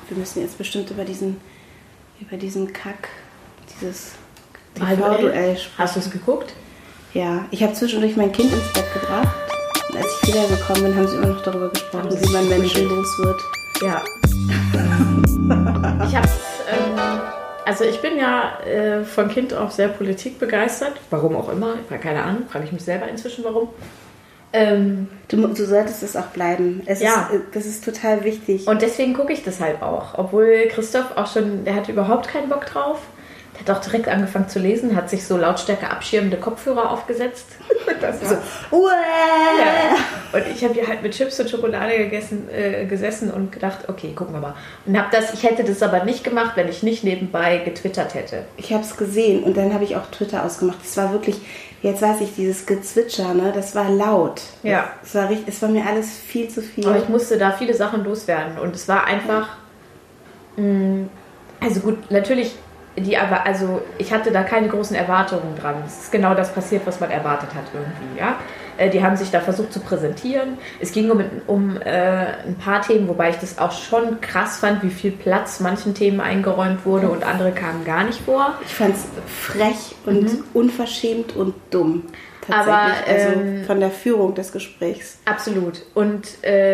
wir müssen jetzt bestimmt über diesen Kack, dieses TV-Duell sprechen. Hast du es geguckt? Ja, ich habe zwischendurch mein Kind ins Bett gebracht. Und als ich wiedergekommen bin, haben sie immer noch darüber gesprochen, wie man Menschen los wird. Ja. Ich bin ja von Kind auf sehr politikbegeistert. Warum auch immer, keine Ahnung, frage ich mich selber inzwischen, warum. Du solltest es auch bleiben. Das ist total wichtig. Und deswegen gucke ich das halt auch. Obwohl Christoph auch schon, der hatte überhaupt keinen Bock drauf. Der hat auch direkt angefangen zu lesen, hat sich so Lautstärke abschirmende Kopfhörer aufgesetzt. Das war so, ja. Und ich habe hier halt mit Chips und Schokolade gesessen und gedacht, okay, gucken wir mal. Und ich hätte das aber nicht gemacht, wenn ich nicht nebenbei getwittert hätte. Ich habe es gesehen und dann habe ich auch Twitter ausgemacht. Es war wirklich, jetzt weiß ich, dieses Gezwitscher, ne, das war laut. Ja. Es war mir alles viel zu viel. Aber ich musste da viele Sachen loswerden und es war einfach, also gut, natürlich, ich hatte da keine großen Erwartungen dran. Es ist genau das passiert, was man erwartet hat irgendwie, ja. Die haben sich da versucht zu präsentieren. Es ging um ein paar Themen, wobei ich das auch schon krass fand, wie viel Platz manchen Themen eingeräumt wurde und andere kamen gar nicht vor. Ich fand es frech und unverschämt und dumm. Tatsächlich. Aber, von der Führung des Gesprächs. Absolut. Und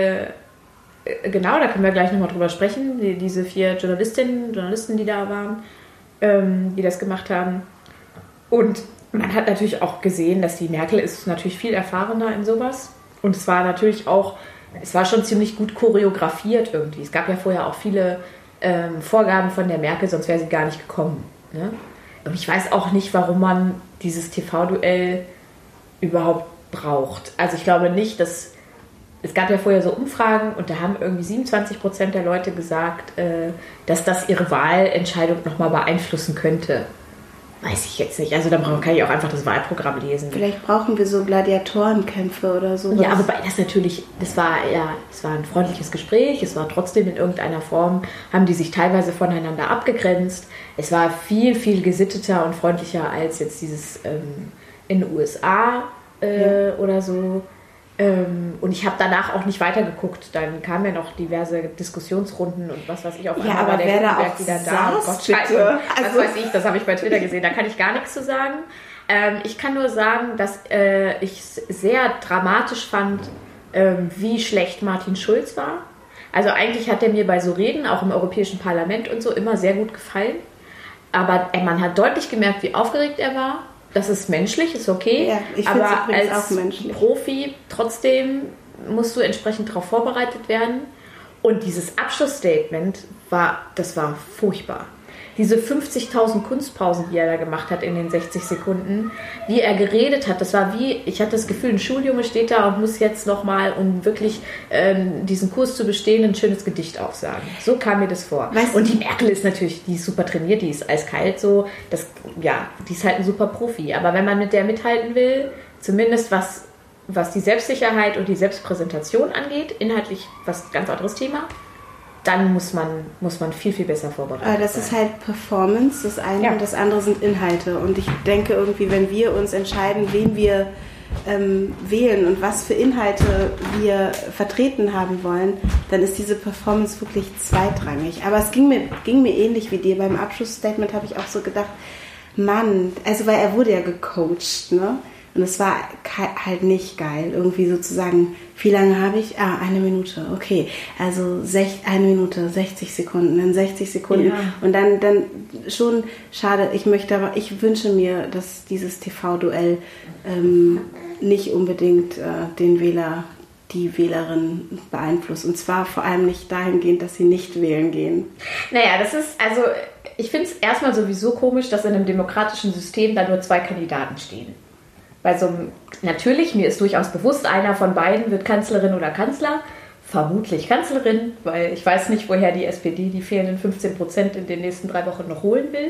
genau, da können wir gleich nochmal drüber sprechen. Diese 4 Journalisten, die da waren, die das gemacht haben. Und man hat natürlich auch gesehen, dass die Merkel ist natürlich viel erfahrener in sowas. Und es war natürlich auch, es war schon ziemlich gut choreografiert irgendwie. Es gab ja vorher auch viele Vorgaben von der Merkel, sonst wäre sie gar nicht gekommen. Ne? Und ich weiß auch nicht, warum man dieses TV-Duell überhaupt braucht. Also ich glaube nicht, dass es gab ja vorher so Umfragen und da haben irgendwie 27% der Leute gesagt, dass das ihre Wahlentscheidung nochmal beeinflussen könnte. Weiß ich jetzt nicht. Also da kann ich auch einfach das Wahlprogramm lesen. Vielleicht brauchen wir so Gladiatorenkämpfe oder so. Ja, aber das war ein freundliches Gespräch. Es war trotzdem in irgendeiner Form, haben die sich teilweise voneinander abgegrenzt. Es war viel, viel gesitteter und freundlicher als jetzt dieses in den USA oder so. Und ich habe danach auch nicht weitergeguckt. Dann kamen ja noch diverse Diskussionsrunden und was weiß ich auf einmal. Ja, aber wer da auch wieder saß, da. Oh Gott, bitte. Was weiß ich, das habe ich bei Twitter gesehen. Da kann ich gar nichts zu sagen. Ich kann nur sagen, dass ich es sehr dramatisch fand, wie schlecht Martin Schulz war. Also eigentlich hat er mir bei so Reden, auch im Europäischen Parlament und so, immer sehr gut gefallen. Aber man hat deutlich gemerkt, wie aufgeregt er war. Das ist menschlich, ist okay, ja, ich aber als auch menschlich. Profi trotzdem musst du entsprechend darauf vorbereitet werden. Und dieses Abschlussstatement war furchtbar. Diese 50.000 Kunstpausen, die er da gemacht hat in den 60 Sekunden, wie er geredet hat, das war wie, ich hatte das Gefühl, ein Schuljunge steht da und muss jetzt nochmal, um wirklich diesen Kurs zu bestehen, ein schönes Gedicht aufsagen. So kam mir das vor. Und die Merkel ist natürlich, die ist super trainiert, die ist eiskalt so, die ist halt ein super Profi. Aber wenn man mit der mithalten will, zumindest was die Selbstsicherheit und die Selbstpräsentation angeht, inhaltlich was ganz anderes Thema, dann muss man viel, viel besser vorbereitet sein. Das ist halt Performance, das eine, und das andere sind Inhalte. Und ich denke irgendwie, wenn wir uns entscheiden, wen wir wählen und was für Inhalte wir vertreten haben wollen, dann ist diese Performance wirklich zweitrangig. Aber es ging mir ähnlich wie dir. Beim Abschlussstatement habe ich auch so gedacht, Mann, also weil er wurde ja gecoacht, ne? Und es war halt nicht geil, irgendwie sozusagen, wie lange habe ich? 1 Minute, okay. Also 1 Minute, 60 Sekunden, dann 60 Sekunden. Ja. Und dann schon, schade, ich wünsche mir, dass dieses TV-Duell nicht unbedingt den Wähler, die Wählerin beeinflusst. Und zwar vor allem nicht dahingehend, dass sie nicht wählen gehen. Naja, ich finde es erstmal sowieso komisch, dass in einem demokratischen System da nur 2 Kandidaten stehen. Bei so einem, natürlich, mir ist durchaus bewusst, einer von beiden wird Kanzlerin oder Kanzler, vermutlich Kanzlerin, weil ich weiß nicht, woher die SPD die fehlenden 15% in den nächsten 3 Wochen noch holen will.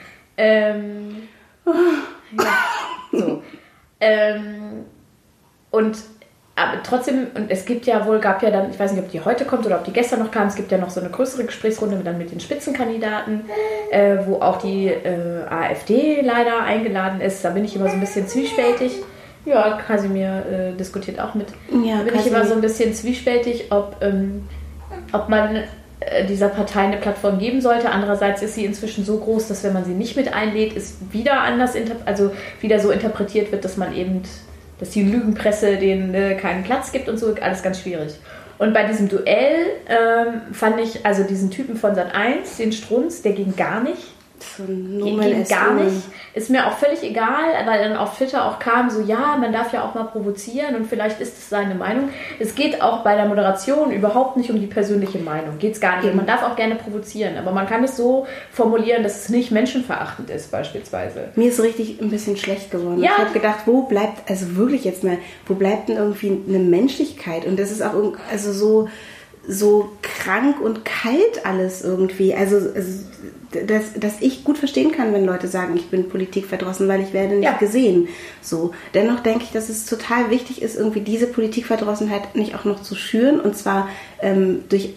Aber trotzdem, und es gab ja dann, ich weiß nicht, ob die heute kommt oder ob die gestern noch kam, es gibt ja noch so eine größere Gesprächsrunde dann mit den Spitzenkandidaten, wo auch die AfD leider eingeladen ist. Da bin ich immer so ein bisschen zwiespältig. Ja, Kasimir diskutiert auch mit. Ja, da bin ich immer so ein bisschen zwiespältig, ob man dieser Partei eine Plattform geben sollte. Andererseits ist sie inzwischen so groß, dass wenn man sie nicht mit einlädt, es wieder anders, wieder so interpretiert wird, dass man eben, dass die Lügenpresse denen keinen Platz gibt und so, alles ganz schwierig. Und bei diesem Duell fand ich, also diesen Typen von Sat.1, den Strunz, der ging gar nicht. Ging gar nicht. Ist mir auch völlig egal, weil dann auf Twitter auch kam, so ja, man darf ja auch mal provozieren und vielleicht ist es seine Meinung. Es geht auch bei der Moderation überhaupt nicht um die persönliche Meinung. Geht es gar nicht. Man darf auch gerne provozieren, aber man kann es so formulieren, dass es nicht menschenverachtend ist, beispielsweise. Mir ist richtig ein bisschen schlecht geworden. Ja. Ich habe gedacht, wo bleibt denn irgendwie eine Menschlichkeit? Und das ist auch so krank und kalt alles irgendwie. Also dass ich gut verstehen kann, wenn Leute sagen, ich bin politikverdrossen, weil ich werde nicht gesehen. So. Dennoch denke ich, dass es total wichtig ist, irgendwie diese Politikverdrossenheit nicht auch noch zu schüren, und zwar durch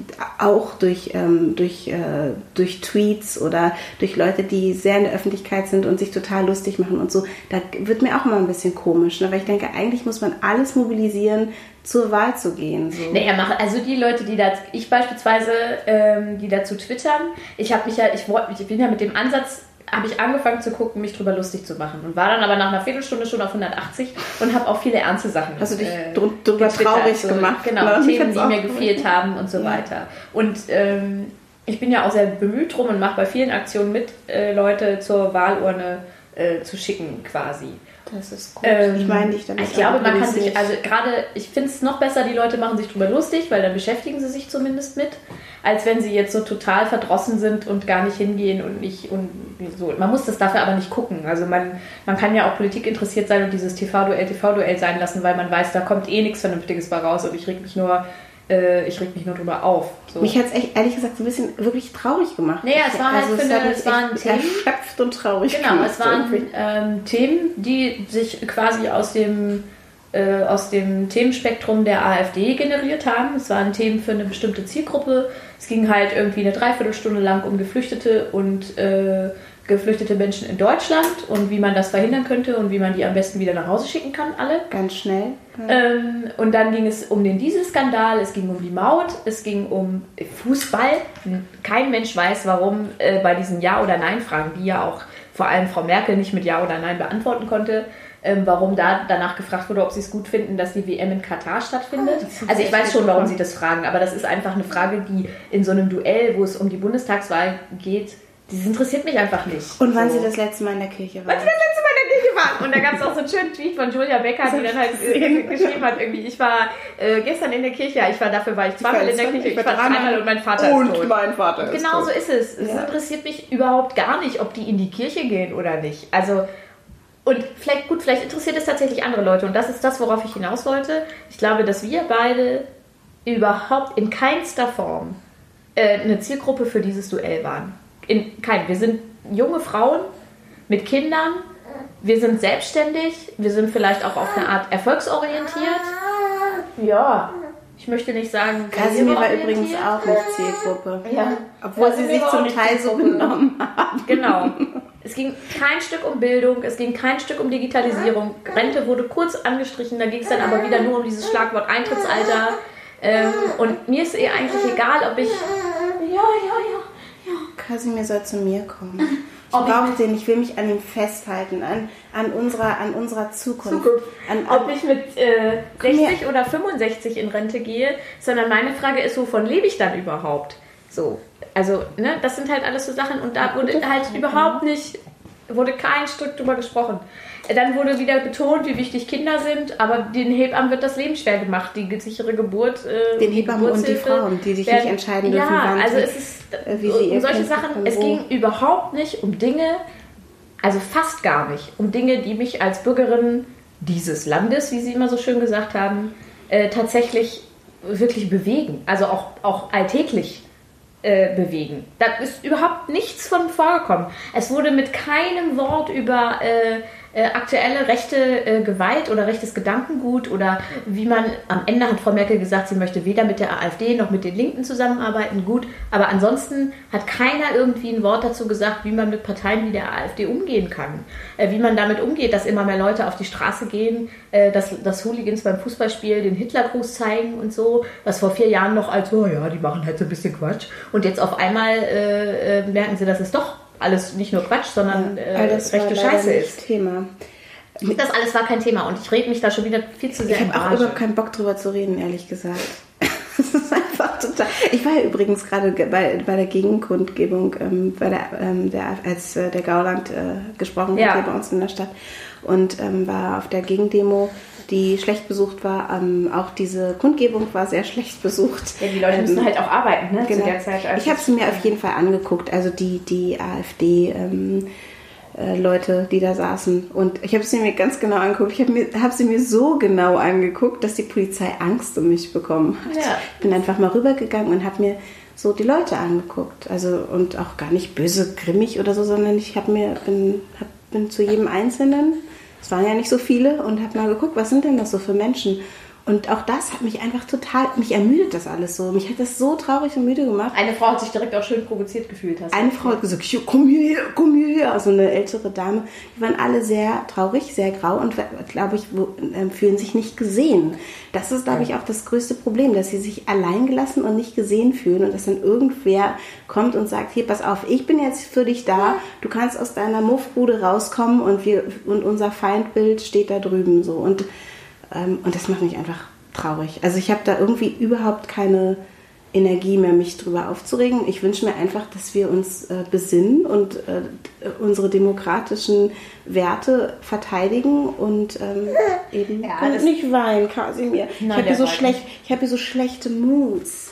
Tweets oder durch Leute, die sehr in der Öffentlichkeit sind und sich total lustig machen und so. Da wird mir auch immer ein bisschen komisch, ne? Weil ich denke, eigentlich muss man alles mobilisieren, zur Wahl zu gehen. So. Nee, also die Leute, ich beispielsweise, die dazu twittern, ich bin ja mit dem Ansatz, habe ich angefangen zu gucken, mich drüber lustig zu machen und war dann aber nach einer Viertelstunde schon auf 180 und habe auch viele ernste Sachen Hast du dich drüber traurig gemacht? Genau, ne? Themen, die mir gefehlt haben und so weiter. Und ich bin ja auch sehr bemüht drum und mache bei vielen Aktionen mit, Leute zur Wahlurne zu schicken quasi. Das ist gut. Ich meine dich damit. Ich glaube, man kann sich, also gerade, ich finde es noch besser, die Leute machen sich drüber lustig, weil dann beschäftigen sie sich zumindest mit, als wenn sie jetzt so total verdrossen sind und gar nicht hingehen und so. Man muss das dafür aber nicht gucken. Also man kann ja auch Politik interessiert sein und dieses TV-Duell sein lassen, weil man weiß, da kommt eh nichts Vernünftiges bei raus und ich reg mich nur drüber auf. So. Mich hat es ehrlich gesagt so ein bisschen wirklich traurig gemacht. Naja, es war es waren Themen. Erschöpft und traurig. Genau, es waren Themen, die sich quasi aus dem Themenspektrum der AfD generiert haben. Es waren Themen für eine bestimmte Zielgruppe. Es ging halt irgendwie eine Dreiviertelstunde lang um Geflüchtete und geflüchtete Menschen in Deutschland und wie man das verhindern könnte und wie man die am besten wieder nach Hause schicken kann, alle. Ganz schnell. Und dann ging es um den Dieselskandal, es ging um die Maut, es ging um Fußball. Kein Mensch weiß, warum bei diesen Ja- oder Nein-Fragen, die ja auch vor allem Frau Merkel nicht mit Ja oder Nein beantworten konnte, warum da danach gefragt wurde, ob sie es gut finden, dass die WM in Katar stattfindet. Also ich weiß schon, warum sie das fragen, aber das ist einfach eine Frage, die in so einem Duell, wo es um die Bundestagswahl geht, das interessiert mich einfach nicht. Und wann sie das letzte Mal in der Kirche waren. Wann sie das letzte Mal in der Kirche waren. Und da gab es auch so einen schönen Tweet von Julia Becker, die dann halt geschrieben hat, irgendwie, ich war gestern in der Kirche, dafür war ich zweimal in der Kirche, ich war dreimal und mein Vater ist tot. Und mein Vater ist tot. Genau so ist es. Es interessiert mich überhaupt gar nicht, ob die in die Kirche gehen oder nicht. Also, und vielleicht interessiert es tatsächlich andere Leute. Und das ist das, worauf ich hinaus wollte. Ich glaube, dass wir beide überhaupt in keinster Form eine Zielgruppe für dieses Duell waren. Wir sind junge Frauen mit Kindern, wir sind selbstständig, wir sind vielleicht auch auf eine Art erfolgsorientiert. Ja, ich möchte nicht sagen, Casimir war übrigens auch nicht Zielgruppe. Ja. Obwohl sie sich zum Teil so genommen haben. Genau. Es ging kein Stück um Bildung, es ging kein Stück um Digitalisierung. Rente wurde kurz angestrichen, da ging es dann aber wieder nur um dieses Schlagwort Eintrittsalter. Und mir ist eigentlich egal, ob ich... Ja. Casimir soll zu mir kommen. Ich brauche den, ich will mich an ihm festhalten, an unserer Zukunft. Ob ich mit 60 oder 65 in Rente gehe, sondern meine Frage ist, wovon lebe ich dann überhaupt? So, also, ne, das sind halt alles so Sachen und da wurde halt wurde kein Stück drüber gesprochen. Dann wurde wieder betont, wie wichtig Kinder sind, aber den Hebammen wird das Leben schwer gemacht, die sichere Geburt. Den Hebammen und die Frauen, die sich nicht entscheiden dürfen, wann also es ist um solche Sachen. Es ging überhaupt nicht um Dinge, also fast gar nicht, um Dinge, die mich als Bürgerin dieses Landes, wie Sie immer so schön gesagt haben, tatsächlich wirklich bewegen, also auch alltäglich bewegen. Da ist überhaupt nichts von vorgekommen. Es wurde mit keinem Wort über aktuelle rechte Gewalt oder rechtes Gedankengut oder wie man, am Ende hat Frau Merkel gesagt, sie möchte weder mit der AfD noch mit den Linken zusammenarbeiten, gut, aber ansonsten hat keiner irgendwie ein Wort dazu gesagt, wie man mit Parteien wie der AfD umgehen kann, wie man damit umgeht, dass immer mehr Leute auf die Straße gehen, dass Hooligans beim Fußballspiel den Hitlergruß zeigen und so, was vor 4 Jahren noch als, oh ja, die machen halt so ein bisschen Quatsch und jetzt auf einmal merken sie, dass es doch alles nicht nur Quatsch, sondern rechte Scheiße ist. Thema. Das alles war kein Thema und ich rede mich da schon wieder viel zu sehr. Ich habe auch überhaupt keinen Bock drüber zu reden, ehrlich gesagt. Das ist einfach total. Ich war ja übrigens gerade bei der Gegenkundgebung, als der Gauland gesprochen hat hier bei uns in der Stadt und war auf der Gegendemo, die schlecht besucht war. Auch diese Kundgebung war sehr schlecht besucht. Ja, die Leute müssen halt auch arbeiten, ne? Genau. Zu der Zeit. Ich habe sie mir auf jeden Fall angeguckt, also die AfD Leute, die da saßen. Und ich habe sie mir ganz genau angeguckt. Ich habe sie mir so genau angeguckt, dass die Polizei Angst um mich bekommen hat. Ja. Ich bin einfach mal rübergegangen und habe mir so die Leute angeguckt. Also und auch gar nicht böse, grimmig oder so, sondern ich bin zu jedem Einzelnen, es waren ja nicht so viele, und habe mal geguckt, was sind denn das so für Menschen? Und auch das hat mich einfach mich ermüdet das alles so. Mich hat das so traurig und müde gemacht. Eine Frau hat sich direkt auch schön provoziert gefühlt. Eine Frau hat gesagt, komm hier. Also eine ältere Dame. Die waren alle sehr traurig, sehr grau und, glaube ich, fühlen sich nicht gesehen. Das ist, glaube ich, auch das größte Problem, dass sie sich alleingelassen und nicht gesehen fühlen und dass dann irgendwer kommt und sagt, hier, pass auf, ich bin jetzt für dich da. Du kannst aus deiner Muffbude rauskommen und unser Feindbild steht da drüben so. Und das macht mich einfach traurig. Also ich habe da irgendwie überhaupt keine Energie mehr, mich drüber aufzuregen. Ich wünsche mir einfach, dass wir uns besinnen und unsere demokratischen Werte verteidigen und eben nicht weinen, Kasimir. Ich habe hier so schlechte Moods.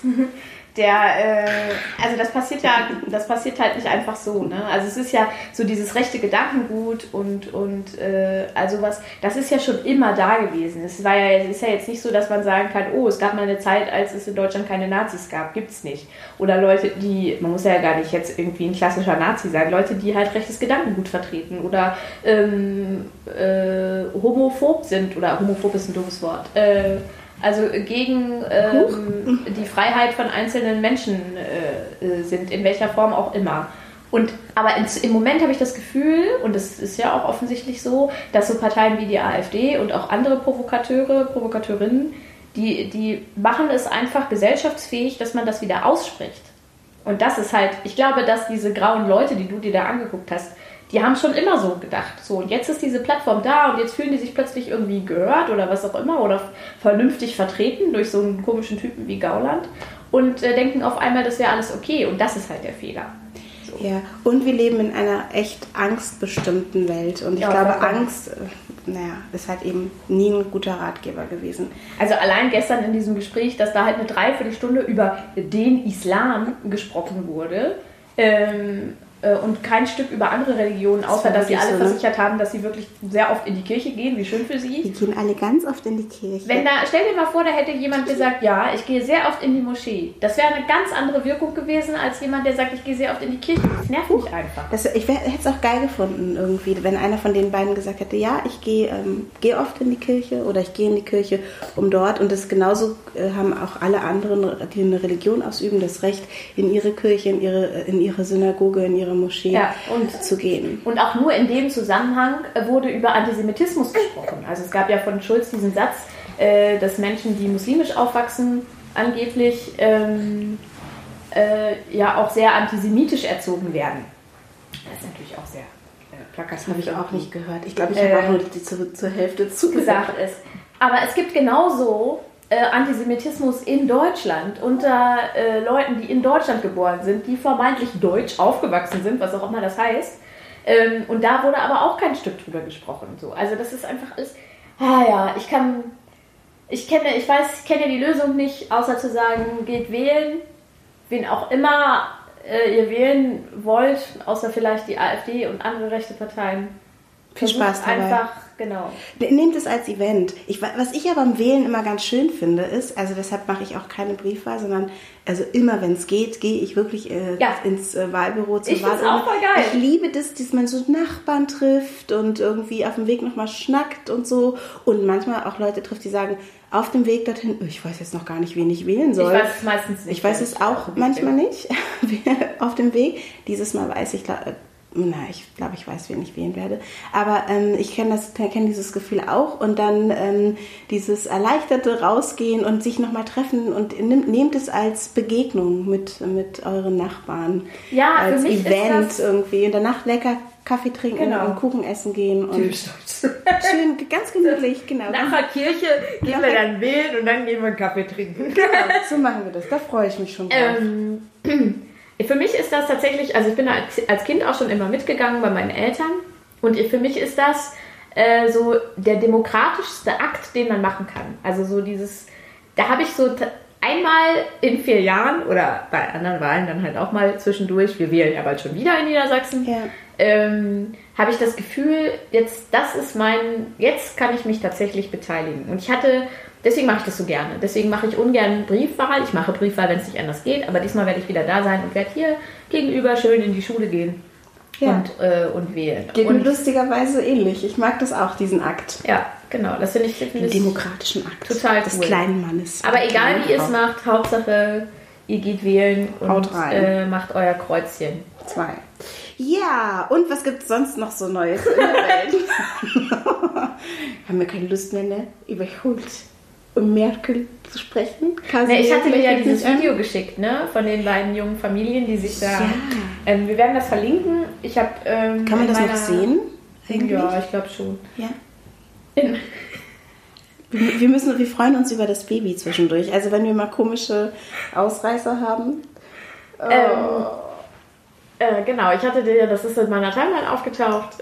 Also das passiert halt nicht einfach so, ne? Also es ist ja so dieses rechte Gedankengut und also was, das ist ja schon immer da gewesen. Es ist ja jetzt nicht so, dass man sagen kann, oh, es gab mal eine Zeit, als es in Deutschland keine Nazis gab, gibt's nicht. Oder Leute, man muss ja gar nicht jetzt irgendwie ein klassischer Nazi sein, Leute, die halt rechtes Gedankengut vertreten oder homophob sind, oder homophob ist ein doofes Wort, also gegen die Freiheit von einzelnen Menschen sind, in welcher Form auch immer. Aber im Moment habe ich das Gefühl, und es ist ja auch offensichtlich so, dass so Parteien wie die AfD und auch andere Provokateurinnen, die machen es einfach gesellschaftsfähig, dass man das wieder ausspricht. Und das ist halt, ich glaube, dass diese grauen Leute, die du dir da angeguckt hast, die haben schon immer so gedacht. So, und jetzt ist diese Plattform da und jetzt fühlen die sich plötzlich irgendwie gehört oder was auch immer oder vernünftig vertreten durch so einen komischen Typen wie Gauland und denken auf einmal, das wäre alles okay. Und das ist halt der Fehler. So. Ja, und wir leben in einer echt angstbestimmten Welt. Und ich glaube, Angst, ist halt eben nie ein guter Ratgeber gewesen. Also allein gestern in diesem Gespräch, dass da halt eine Dreiviertelstunde über den Islam gesprochen wurde, und kein Stück über andere Religionen, außer dass sie alle versichert haben, dass sie wirklich sehr oft in die Kirche gehen, wie schön für sie. Die gehen alle ganz oft in die Kirche. Stell dir mal vor, da hätte jemand gesagt, ja, ich gehe sehr oft in die Moschee. Das wäre eine ganz andere Wirkung gewesen, als jemand, der sagt, ich gehe sehr oft in die Kirche. Das nervt mich einfach. Ich hätte es auch geil gefunden irgendwie, wenn einer von den beiden gesagt hätte, ja, ich gehe oft in die Kirche oder ich gehe in die Kirche um dort, und das genauso haben auch alle anderen, die eine Religion ausüben, das Recht, in ihre Kirche, in ihre Synagoge, in ihre Moschee zu gehen. Und auch nur in dem Zusammenhang wurde über Antisemitismus gesprochen. Also es gab ja von Schulz diesen Satz, dass Menschen, die muslimisch aufwachsen, angeblich auch sehr antisemitisch erzogen werden. Das ist natürlich auch sehr plakativ. Das habe ich auch nicht gehört. Ich glaube, ich habe auch nur zur Hälfte zugehört. Aber es gibt genauso Antisemitismus in Deutschland unter Leuten, die in Deutschland geboren sind, die vermeintlich deutsch aufgewachsen sind, was auch immer das heißt. Und da wurde aber auch kein Stück drüber gesprochen. So. Also das ist einfach alles. Ich kenne die Lösung nicht, außer zu sagen, geht wählen, wen auch immer ihr wählen wollt, außer vielleicht die AfD und andere rechte Parteien. Viel Spaß dabei. Einfach genau. Nehmt es als Event. Was ich aber am Wählen immer ganz schön finde, ist, also deshalb mache ich auch keine Briefwahl, sondern also immer, wenn es geht, gehe ich wirklich ins Wahlbüro zur Wahl. Ich finde auch voll geil. Ich liebe das, dass man so Nachbarn trifft und irgendwie auf dem Weg nochmal schnackt und so. Und manchmal auch Leute trifft, die sagen, auf dem Weg dorthin, ich weiß jetzt noch gar nicht, wen ich wählen soll. Ich weiß es meistens nicht. Ich weiß es auch manchmal nicht auf dem Weg. Dieses Mal weiß ich, ich glaube, ich weiß, wen ich wählen werde. Aber ich kenne dieses Gefühl auch. Und dann dieses erleichterte Rausgehen und sich nochmal treffen und nehmt es als Begegnung mit euren Nachbarn. Ja, als für mich Event ist das irgendwie. Und danach lecker Kaffee trinken und Kuchen essen gehen. Und schön, ganz gemütlich, genau. Nach der Kirche gehen wir dann wählen und dann gehen wir einen Kaffee trinken. Genau, so machen wir das. Da freue ich mich schon drauf. Für mich ist das tatsächlich, also ich bin als Kind auch schon immer mitgegangen bei meinen Eltern und für mich ist das so der demokratischste Akt, den man machen kann. Also so da habe ich so einmal in 4 Jahren oder bei anderen Wahlen dann halt auch mal zwischendurch, wir wählen ja bald schon wieder in Niedersachsen, habe ich das Gefühl, jetzt kann ich mich tatsächlich beteiligen. Und deswegen mache ich das so gerne. Deswegen mache ich ungern Briefwahl. Ich mache Briefwahl, wenn es nicht anders geht, aber diesmal werde ich wieder da sein und werde hier gegenüber schön in die Schule gehen und wählen. Geht mir lustigerweise ähnlich. Ich mag das auch, diesen Akt. Ja, genau. Das finde ich den demokratischen Akt. Total des cool. kleinen Mannes. Aber egal wie ihr es macht, Hauptsache ihr geht wählen und macht euer Kreuzchen. 2. Ja, und was gibt es sonst noch so Neues in der Welt? Haben wir keine Lust mehr, ne? Überholt um Merkel zu sprechen. Ich hatte mir ja dieses Video geschickt, ne? Von den beiden jungen Familien, die sich da... Ja. Wir werden das verlinken. Kann man das noch sehen? Eigentlich? Ja, ich glaube schon. Ja. Wir freuen uns über das Baby zwischendurch. Also wenn wir mal komische Ausreißer haben. Genau, das ist in meiner Timeline aufgetaucht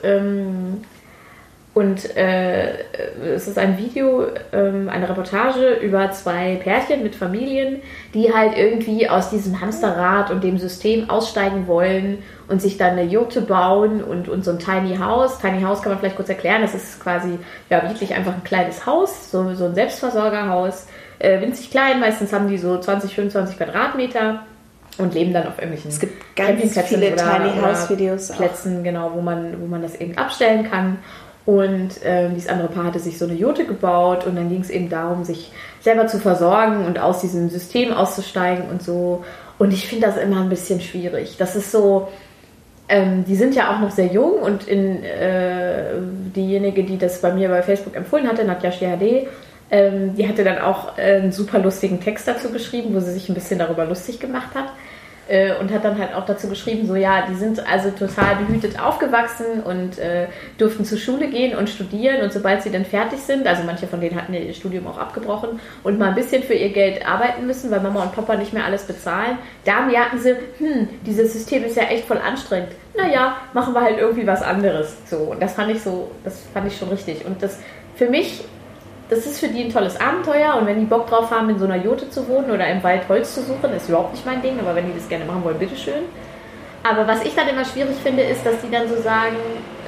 und es ist ein Video, eine Reportage über 2 Pärchen mit Familien, die halt irgendwie aus diesem Hamsterrad und dem System aussteigen wollen und sich dann eine Jurte bauen und so ein Tiny House. Tiny House kann man vielleicht kurz erklären, das ist quasi wirklich einfach ein kleines Haus, so ein Selbstversorgerhaus, winzig klein, meistens haben die so 20, 25 Quadratmeter. Und leben dann auf irgendwelchen Es gibt ganz viele Tiny House Videos Plätzen, genau, wo man das eben abstellen kann. Und dieses andere Paar hatte sich so eine Jurte gebaut und dann ging es eben darum, sich selber zu versorgen und aus diesem System auszusteigen und so. Und ich finde das immer ein bisschen schwierig. Das ist so, die sind ja auch noch sehr jung und diejenige, die das bei mir bei Facebook empfohlen hatte, Nadja Shehadeh, die hatte dann auch einen super lustigen Text dazu geschrieben, wo sie sich ein bisschen darüber lustig gemacht hat. Und hat dann halt auch dazu geschrieben, so ja, die sind also total behütet aufgewachsen und durften zur Schule gehen und studieren und sobald sie dann fertig sind, also manche von denen hatten ihr Studium auch abgebrochen und mal ein bisschen für ihr Geld arbeiten müssen, weil Mama und Papa nicht mehr alles bezahlen, da merken sie, dieses System ist ja echt voll anstrengend. Naja, machen wir halt irgendwie was anderes. So, und das fand ich schon richtig. Und das für mich, das ist für die ein tolles Abenteuer und wenn die Bock drauf haben, in so einer Jurte zu wohnen oder im Wald Holz zu suchen, ist überhaupt nicht mein Ding, aber wenn die das gerne machen wollen, bitteschön. Aber was ich dann immer schwierig finde, ist, dass die dann so sagen,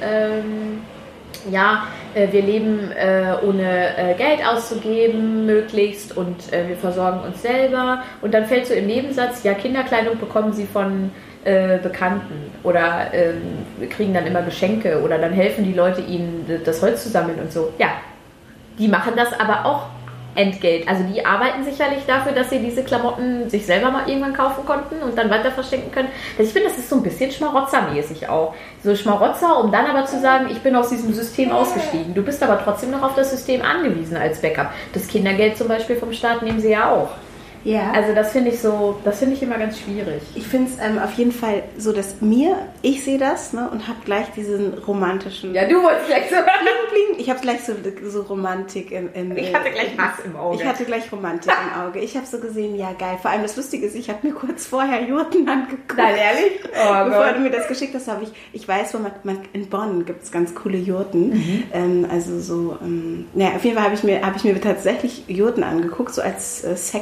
wir leben ohne Geld auszugeben möglichst und wir versorgen uns selber und dann fällt so im Nebensatz, ja, Kinderkleidung bekommen sie von Bekannten oder kriegen dann immer Geschenke oder dann helfen die Leute ihnen, das Holz zu sammeln und so. Ja, die machen das aber auch Entgelt. Also die arbeiten sicherlich dafür, dass sie diese Klamotten sich selber mal irgendwann kaufen konnten und dann weiter verschenken können. Also ich finde, das ist so ein bisschen schmarotzermäßig auch. So Schmarotzer, um dann aber zu sagen, ich bin aus diesem System ausgestiegen. Du bist aber trotzdem noch auf das System angewiesen als Backup. Das Kindergeld zum Beispiel vom Staat nehmen sie ja auch. Ja. Also das finde ich immer ganz schwierig. Ich finde es auf jeden Fall so, dass ich sehe das, ne, und habe gleich diesen romantischen... Ja, du wolltest gleich so... Ich habe gleich so Romantik im Ich hatte gleich Hass im Auge. Ich hatte gleich Romantik im Auge. Ich habe so gesehen, ja geil. Vor allem das Lustige ist, ich habe mir kurz vorher Jurten angeguckt. Nein, ehrlich? Oh, bevor du mir das geschickt hast, habe ich weiß, wo man in Bonn gibt es ganz coole Jurten. Also so, auf jeden Fall habe ich mir tatsächlich Jurten angeguckt, so als Second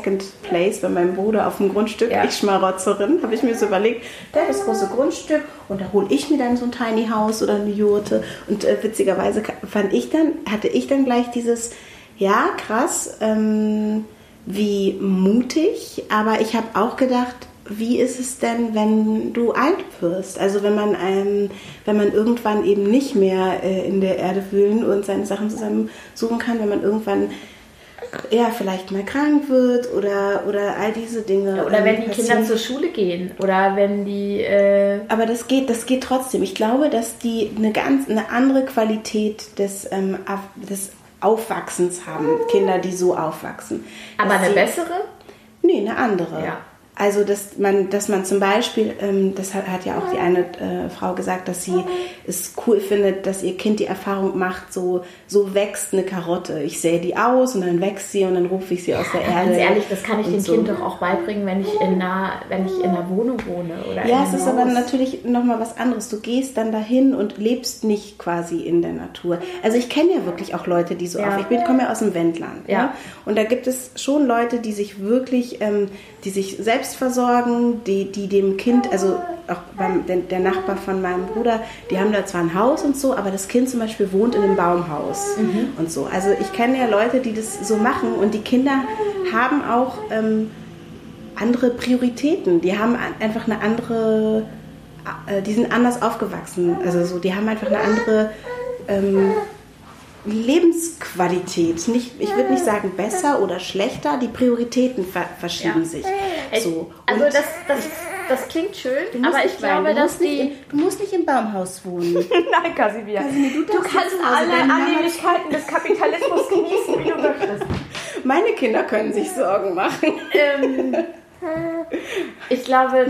Place bei meinem Bruder auf dem Grundstück, ich Schmarotzerin, habe ich mir so überlegt, da das große Grundstück und da hole ich mir dann so ein Tiny House oder eine Jurte und witzigerweise hatte ich dann gleich dieses, ja krass, wie mutig, aber ich habe auch gedacht, wie ist es denn, wenn du alt wirst? Also wenn man irgendwann eben nicht mehr in der Erde wühlen und seine Sachen zusammensuchen kann, wenn man irgendwann vielleicht mal krank wird oder all diese Dinge. Oder wenn die Kinder zur Schule gehen oder wenn die... Aber das geht trotzdem. Ich glaube, dass die eine andere Qualität des Aufwachsens haben. Kinder, die so aufwachsen. Aber eine bessere? Nee, eine andere. Ja. Also, dass man zum Beispiel, das hat ja auch die eine Frau gesagt, dass sie es cool findet, dass ihr Kind die Erfahrung macht, so wächst eine Karotte. Ich sähe die aus und dann wächst sie und dann rufe ich sie aus der Erde. Ganz ehrlich, das kann ich dem Kind doch auch beibringen, wenn ich in einer Wohnung wohne. Oder ja, es ist aber natürlich nochmal was anderes. Du gehst dann dahin und lebst nicht quasi in der Natur. Also ich kenne ja wirklich auch Leute, die so ich komme ja aus dem Wendland. Ja? Und da gibt es schon Leute, die sich wirklich, die sich selbst versorgen, die dem Kind, also auch der Nachbar von meinem Bruder, die haben da zwar ein Haus und so, aber das Kind zum Beispiel wohnt in einem Baumhaus und so. Also ich kenne ja Leute, die das so machen und die Kinder haben auch andere Prioritäten. Die haben einfach eine andere, die sind anders aufgewachsen. Also so, die haben einfach eine andere Lebensqualität. Ich würde nicht sagen besser oder schlechter, die Prioritäten verschieben sich. So. Also das klingt schön, aber ich glaube, dass du musst nicht im Baumhaus wohnen. Nein, Casimir. Du kannst alle Annehmlichkeiten des Kapitalismus genießen, wie du möchtest. Meine Kinder können sich Sorgen machen. Ich glaube,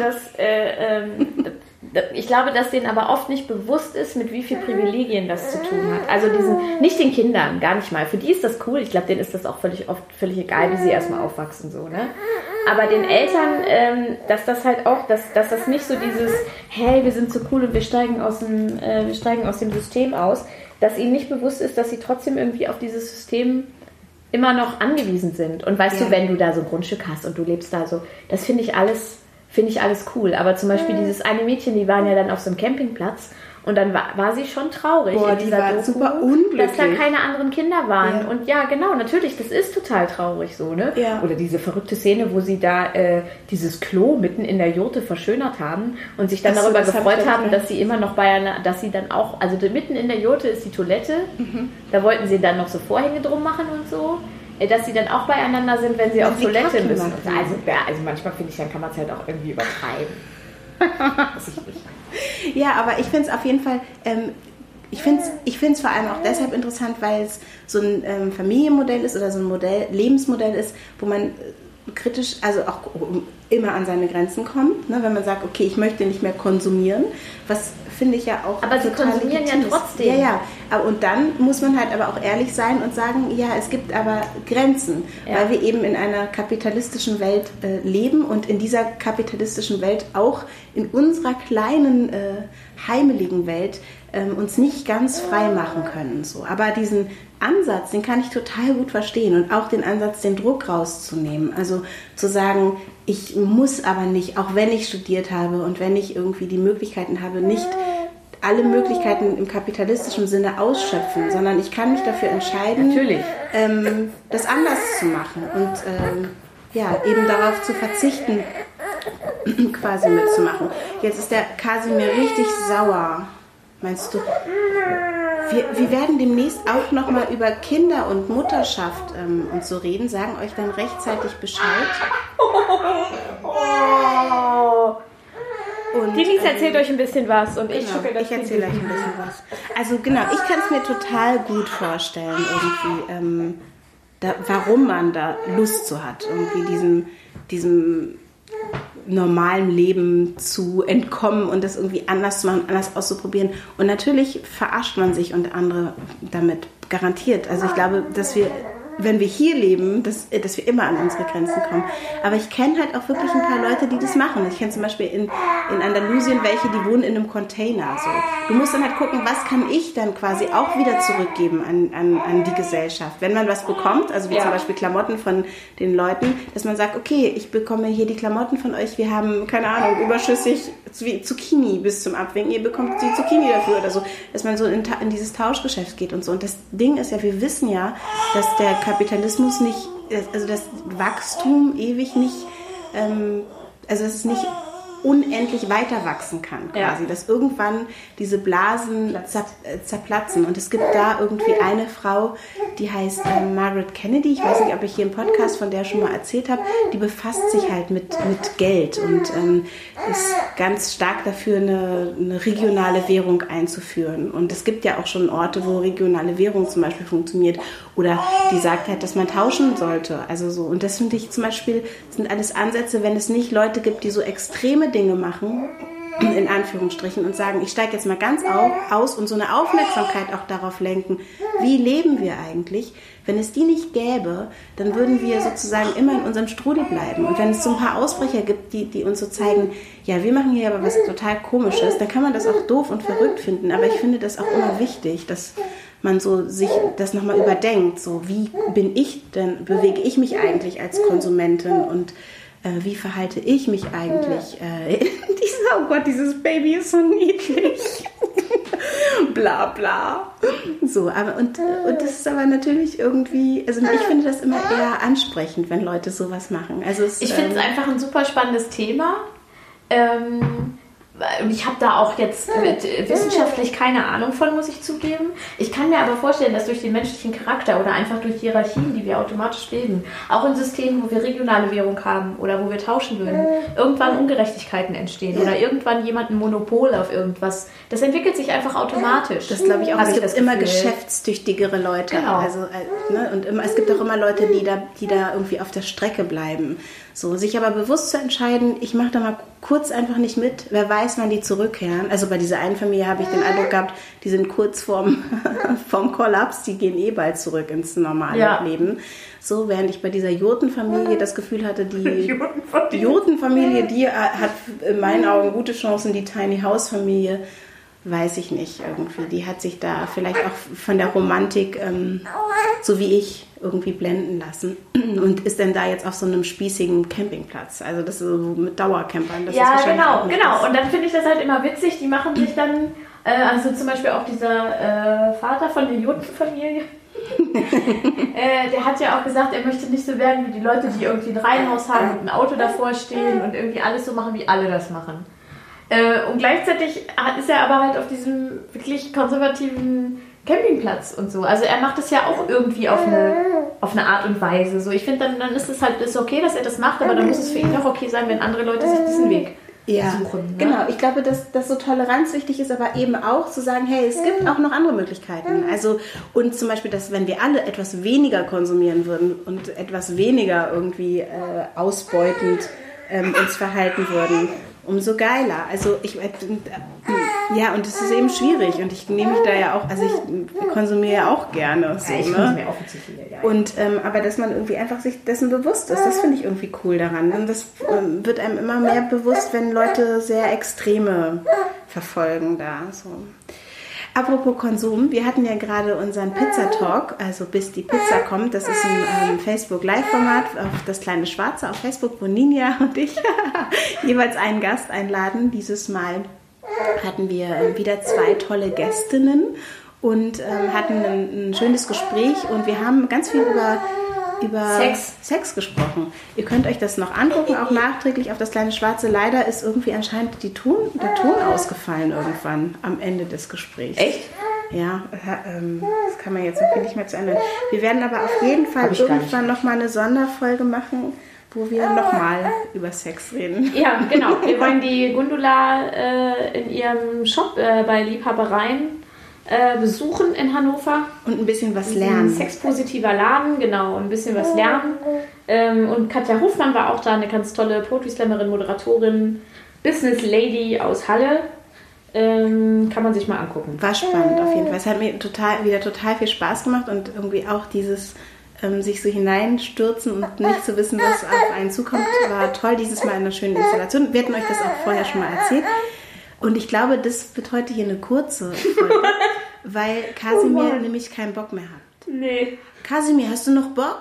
dass denen aber oft nicht bewusst ist, mit wie viel Privilegien das zu tun hat. Also nicht den Kindern, gar nicht mal. Für die ist das cool. Ich glaube, denen ist das auch völlig egal, wie sie erstmal aufwachsen, so, ne? Aber den Eltern, dass das halt auch, dass das nicht so dieses, hey, wir sind so cool und wir steigen aus dem System aus, dass ihnen nicht bewusst ist, dass sie trotzdem irgendwie auf dieses System immer noch angewiesen sind. Und weißt du, wenn du da so ein Grundstück hast und du lebst da so, das finde ich alles cool. Aber zum Beispiel dieses eine Mädchen, die waren ja dann auf so einem Campingplatz und dann war sie schon traurig. Boah, die war super unglücklich. Dass da keine anderen Kinder waren. Ja. Und ja, genau, natürlich, das ist total traurig so, ne? Ja. Oder diese verrückte Szene, wo sie da dieses Klo mitten in der Jurte verschönert haben und sich dann darüber gefreut haben, dass sie immer noch dass sie dann auch, also mitten in der Jurte ist die Toilette, da wollten sie dann noch so Vorhänge drum machen und so. Dass sie dann auch beieinander sind, wenn sie auf Toilette müssen. Also manchmal finde ich, dann kann man es halt auch irgendwie übertreiben. Ja, aber ich finde es auf jeden Fall, ich finde es vor allem auch deshalb interessant, weil es so ein Familienmodell ist oder so ein Lebensmodell ist, wo man kritisch, also auch immer an seine Grenzen kommt, ne? Wenn man sagt, okay, ich möchte nicht mehr konsumieren, was finde ich ja auch aber sie konsumieren ja trotzdem. Ja. Und dann muss man halt aber auch ehrlich sein und sagen, ja, es gibt aber Grenzen, weil wir eben in einer kapitalistischen Welt leben und in dieser kapitalistischen Welt auch in unserer kleinen heimeligen Welt uns nicht ganz frei machen können. So. Aber diesen Ansatz, den kann ich total gut verstehen und auch den Ansatz, den Druck rauszunehmen. Also zu sagen, ich muss aber nicht, auch wenn ich studiert habe und wenn ich irgendwie die Möglichkeiten habe, nicht alle Möglichkeiten im kapitalistischen Sinne ausschöpfen, sondern ich kann mich dafür entscheiden, das anders zu machen und eben darauf zu verzichten, quasi mitzumachen. Jetzt ist der Kasimir richtig sauer. Meinst du? Wir werden demnächst auch nochmal über Kinder und Mutterschaft und so reden, sagen euch dann rechtzeitig Bescheid. Und Denise erzählt euch ein bisschen was und ich erzähle euch ein bisschen was. Also genau, ich kann es mir total gut vorstellen, irgendwie, warum man da Lust zu hat, irgendwie diesem normalen Leben zu entkommen und das irgendwie anders zu machen, anders auszuprobieren. Und natürlich verarscht man sich und andere damit, garantiert. Also ich glaube, dass wir, wenn wir hier leben, dass wir immer an unsere Grenzen kommen. Aber ich kenne halt auch wirklich ein paar Leute, die das machen. Ich kenne zum Beispiel in Andalusien welche, die wohnen in einem Container. So. Du musst dann halt gucken, was kann ich dann quasi auch wieder zurückgeben an die Gesellschaft. Wenn man was bekommt, also wie zum Beispiel Klamotten von den Leuten, dass man sagt, okay, ich bekomme hier die Klamotten von euch, wir haben, keine Ahnung, überschüssig Zucchini bis zum Abwinken, ihr bekommt die Zucchini dafür oder so, dass man so in dieses Tauschgeschäft geht und so. Und das Ding ist ja, wir wissen ja, dass der Kapitalismus nicht, also das Wachstum ewig nicht, also dass es nicht unendlich weiter wachsen kann quasi, dass irgendwann diese Blasen zerplatzen. Und es gibt da irgendwie eine Frau, die heißt Margaret Kennedy, ich weiß nicht, ob ich hier im Podcast von der schon mal erzählt habe, die befasst sich halt mit Geld und ist ganz stark dafür, eine regionale Währung einzuführen. Und es gibt ja auch schon Orte, wo regionale Währung zum Beispiel funktioniert oder die sagt halt, dass man tauschen sollte. Also so. Und das finde ich zum Beispiel, sind alles Ansätze, wenn es nicht Leute gibt, die so extreme Dinge machen, in Anführungsstrichen, und sagen, ich steige jetzt mal ganz aus und so eine Aufmerksamkeit auch darauf lenken, wie leben wir eigentlich. Wenn es die nicht gäbe, dann würden wir sozusagen immer in unserem Strudel bleiben. Und wenn es so ein paar Ausbrecher gibt, die uns so zeigen, ja, wir machen hier aber was total Komisches, dann kann man das auch doof und verrückt finden. Aber ich finde das auch immer wichtig, dass man so sich das nochmal überdenkt. So, wie bin ich denn, bewege ich mich eigentlich als Konsumentin und wie verhalte ich mich eigentlich? Oh Gott, dieses Baby ist so niedlich. Bla bla. So, aber und das ist aber natürlich irgendwie, also ich finde das immer eher ansprechend, wenn Leute sowas machen. Also ich finde es einfach ein super spannendes Thema. Und ich habe da auch jetzt wissenschaftlich keine Ahnung von, muss ich zugeben. Ich kann mir aber vorstellen, dass durch den menschlichen Charakter oder einfach durch Hierarchien, die wir automatisch bilden, auch in Systemen, wo wir regionale Währung haben oder wo wir tauschen würden, irgendwann Ungerechtigkeiten entstehen oder irgendwann jemand ein Monopol auf irgendwas. Das entwickelt sich einfach automatisch. Das glaube ich auch. Es gibt immer geschäftstüchtigere Leute. Genau. Also, ne? Und es gibt auch immer Leute, die da irgendwie auf der Strecke bleiben. So, sich aber bewusst zu entscheiden, ich mache da mal kurz einfach nicht mit, wer weiß, wann die zurückkehren. Also bei dieser einen Familie habe ich den Eindruck gehabt, die sind kurz vorm Kollaps, die gehen bald zurück ins normale Leben. So, während ich bei dieser Jurtenfamilie das Gefühl hatte, die Jurtenfamilie, die hat in meinen Augen gute Chancen, die Tiny House Familie, weiß ich nicht irgendwie. Die hat sich da vielleicht auch von der Romantik, so wie ich, irgendwie blenden lassen und ist dann da jetzt auf so einem spießigen Campingplatz. Also das ist so mit Dauercampern. Das ist genau. Und dann finde ich das halt immer witzig. Die machen sich dann, also zum Beispiel auch dieser Vater von der Jotenfamilie, der hat ja auch gesagt, er möchte nicht so werden wie die Leute, die irgendwie ein Reihenhaus haben und ein Auto davor stehen und irgendwie alles so machen, wie alle das machen. Und gleichzeitig ist er aber halt auf diesem wirklich konservativen Campingplatz und so. Also er macht es ja auch irgendwie auf eine Art und Weise. So, ich finde, dann ist es halt ist okay, dass er das macht, aber dann muss es für ihn auch okay sein, wenn andere Leute sich diesen Weg suchen. Ne? Genau. Ich glaube, dass so Toleranz wichtig ist, aber eben auch zu sagen, hey, es gibt auch noch andere Möglichkeiten. Also, und zum Beispiel, dass wenn wir alle etwas weniger konsumieren würden und etwas weniger irgendwie ausbeutend uns verhalten würden, umso geiler. Also und es ist eben schwierig und ich nehme mich da ja auch, also ich konsumiere ja auch gerne. So, ich konsumiere auch zu viel, ja. Und, aber dass man irgendwie einfach sich dessen bewusst ist, das finde ich irgendwie cool daran. Und das wird einem immer mehr bewusst, wenn Leute sehr Extreme verfolgen da. So. Apropos Konsum, wir hatten ja gerade unseren Pizza-Talk, also bis die Pizza kommt. Das ist ein Facebook-Live-Format auf das kleine Schwarze auf Facebook, wo Ninja und ich jeweils einen Gast einladen. Dieses Mal hatten wir wieder 2 tolle Gästinnen und hatten ein schönes Gespräch und wir haben ganz viel über Sex gesprochen. Ihr könnt euch das noch angucken, auch nachträglich auf das kleine Schwarze. Leider ist irgendwie anscheinend der Ton ausgefallen irgendwann am Ende des Gesprächs. Echt? Ja, das kann man jetzt irgendwie nicht mehr zu ändern. Wir werden aber auf jeden Fall irgendwann nochmal eine Sonderfolge machen, wo wir nochmal über Sex reden. Ja, genau. Wir wollen die Gundula in ihrem Shop bei Liebhabereien besuchen in Hannover. Und ein bisschen was lernen. Ein sexpositiver Laden, genau. Ein bisschen was lernen. Und Katja Hofmann war auch da, eine ganz tolle Poetry Slammerin, Moderatorin, Business Lady aus Halle. Kann man sich mal angucken. War spannend auf jeden Fall. Es hat mir wieder total viel Spaß gemacht und irgendwie auch dieses sich so hineinstürzen und nicht zu wissen, was auf einen zukommt, war toll. Dieses Mal in einer schönen Installation. Wir hatten euch das auch vorher schon mal erzählt. Und ich glaube, das wird heute hier eine kurze Folge, weil Kasimir nämlich keinen Bock mehr hat. Nee. Kasimir, hast du noch Bock?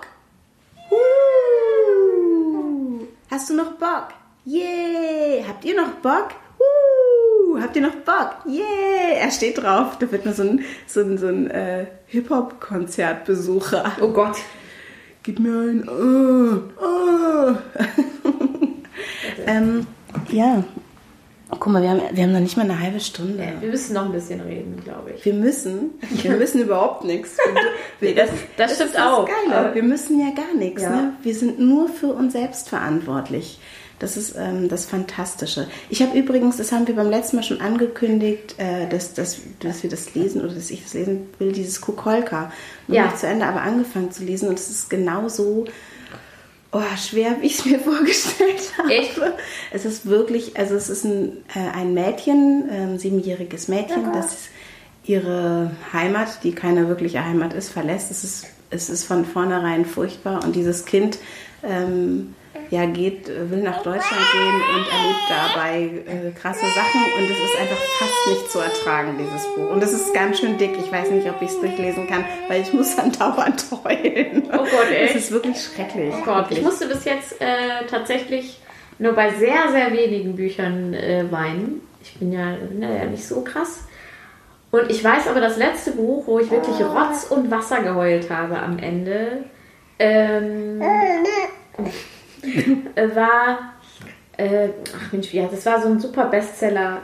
Hast du noch Bock? Yeah! Habt ihr noch Bock? Habt ihr noch Bock? Yeah! Er steht drauf. Da wird nur so ein Hip-Hop-Konzertbesucher. Oh Gott. Gib mir ein ja. Guck mal, wir haben noch nicht mal eine halbe Stunde. Ja, wir müssen noch ein bisschen reden, glaube ich. Wir müssen überhaupt nichts. Das stimmt auch. Geile. Wir müssen ja gar nichts. Ja. Ne? Wir sind nur für uns selbst verantwortlich. Das ist das Fantastische. Ich habe übrigens, das haben wir beim letzten Mal schon angekündigt, dass wir das lesen oder dass ich das lesen will, dieses Kukolka. Noch nicht zu Ende, aber angefangen zu lesen. Und es ist genauso schwer, wie ich es mir vorgestellt habe. Echt? Es ist wirklich, also es ist ein Mädchen, 7-jähriges Mädchen, das ihre Heimat, die keine wirkliche Heimat ist, verlässt. Es ist von vornherein furchtbar und dieses Kind will nach Deutschland gehen und erlebt dabei krasse Sachen und es ist einfach fast nicht zu ertragen, dieses Buch. Und es ist ganz schön dick. Ich weiß nicht, ob ich es durchlesen kann, weil ich muss dann dauernd heulen. Oh Gott, echt? Es ist wirklich schrecklich. Oh Gott, ich musste bis jetzt tatsächlich nur bei sehr, sehr wenigen Büchern weinen. Ich bin ja nicht so krass. Und ich weiß aber, das letzte Buch, wo ich wirklich Rotz und Wasser geheult habe am Ende, war, das war so ein super Bestseller.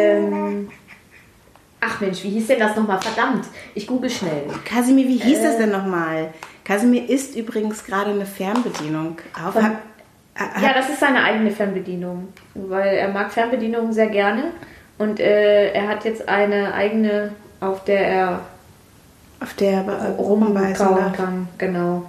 Wie hieß denn das nochmal? Verdammt, ich google schnell. Kasimir, wie hieß das denn nochmal? Kasimir isst übrigens gerade eine Fernbedienung. Ja, das ist seine eigene Fernbedienung, weil er mag Fernbedienungen sehr gerne und er hat jetzt eine eigene, auf der er rumkauen kann. Genau.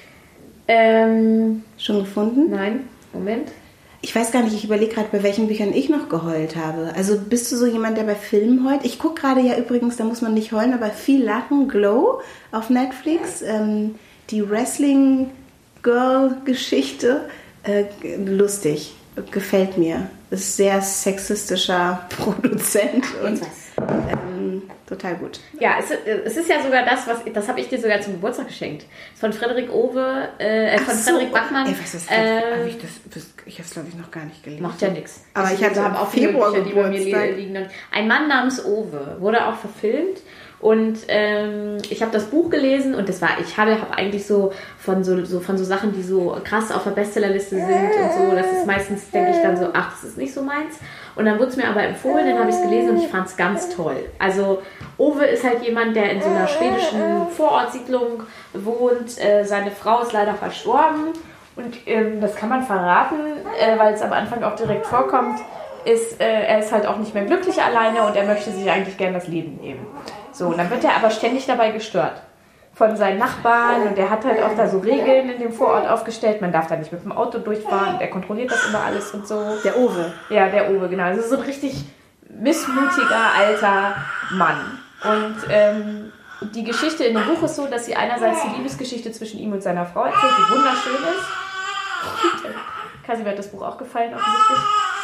Schon gefunden? Nein, Moment. Ich weiß gar nicht, ich überlege gerade, bei welchen Büchern ich noch geheult habe. Also bist du so jemand, der bei Filmen heult? Ich gucke gerade ja übrigens, da muss man nicht heulen, aber viel lachen. Glow auf Netflix. Die Wrestling-Girl-Geschichte. Lustig. Gefällt mir. Ist sehr sexistischer Produzent und total gut. Ja, es ist ja sogar das habe ich dir sogar zum Geburtstag geschenkt. Von Frederik Owe, Frederik Bachmann. Ich habe es, glaube ich, noch gar nicht gelesen. Macht ja nichts. Aber ich habe auch Februar Bücher, die bei mir liegen. Ein Mann namens Owe wurde auch verfilmt. Und ich habe das Buch gelesen und ich habe eigentlich so von so Sachen, die so krass auf der Bestsellerliste sind und so, das ist meistens, denke ich dann so, ach, das ist nicht so meins. Und dann wurde es mir aber empfohlen, dann habe ich es gelesen und ich fand es ganz toll. Also Owe ist halt jemand, der in so einer schwedischen Vorortsiedlung wohnt. Seine Frau ist leider verstorben und das kann man verraten, weil es am Anfang auch direkt vorkommt. Er ist halt auch nicht mehr glücklich alleine und er möchte sich eigentlich gerne das Leben nehmen. So, und dann wird er aber ständig dabei gestört von seinen Nachbarn und er hat halt auch da so Regeln in dem Vorort aufgestellt. Man darf da nicht mit dem Auto durchfahren und er kontrolliert das immer alles und so. Der Owe. Ja, der Owe, genau. Also so ein richtig missmutiger alter Mann. Und die Geschichte in dem Buch ist so, dass sie einerseits die Liebesgeschichte zwischen ihm und seiner Frau erzählt, die wunderschön ist. Kasimir hat das Buch auch gefallen, offensichtlich.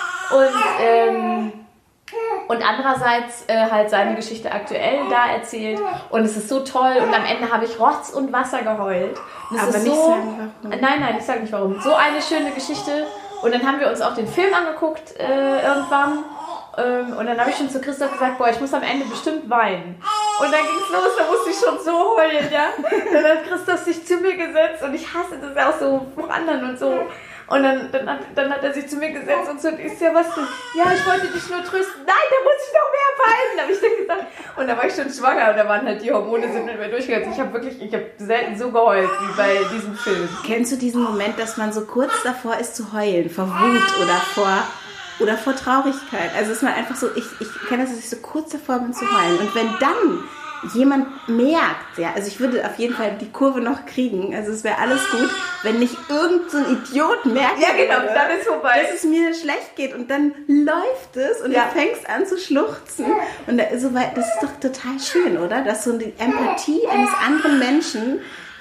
Und andererseits halt seine Geschichte aktuell da erzählt und es ist so toll und am Ende habe ich Rotz und Wasser geheult. Und aber ist nicht so, sagen, warum. Nein, ich sage nicht warum. So eine schöne Geschichte und dann haben wir uns auch den Film angeguckt irgendwann und dann habe ich schon zu Christoph gesagt, boah, ich muss am Ende bestimmt weinen. Und dann ging es los, da musste ich schon so heulen, ja. Dann hat Christoph sich zu mir gesetzt und ich hasse das auch so vor anderen und so. Und dann hat er sich zu mir gesetzt und so, ist ja was denn? Ja, ich wollte dich nur trösten. Nein, da muss ich noch mehr weinen, habe ich dann gesagt. Und da war ich schon schwanger und da waren halt die Hormone sind mit mir durchgegangen. Ich habe selten so geheult wie bei diesem Film. Kennst du diesen Moment, dass man so kurz davor ist zu heulen, vor Wut oder vor Traurigkeit? Also ist man einfach so, ich kenne das, dass ich so kurz davor bin zu heulen. Und wenn dann jemand merkt, ja, also ich würde auf jeden Fall die Kurve noch kriegen, also es wäre alles gut, wenn nicht irgend so ein Idiot merkt, ja genau, dann ist vorbei, dass es mir schlecht geht und dann läuft es und du fängst an zu schluchzen und das ist doch total schön, oder? Dass so die Empathie eines anderen Menschen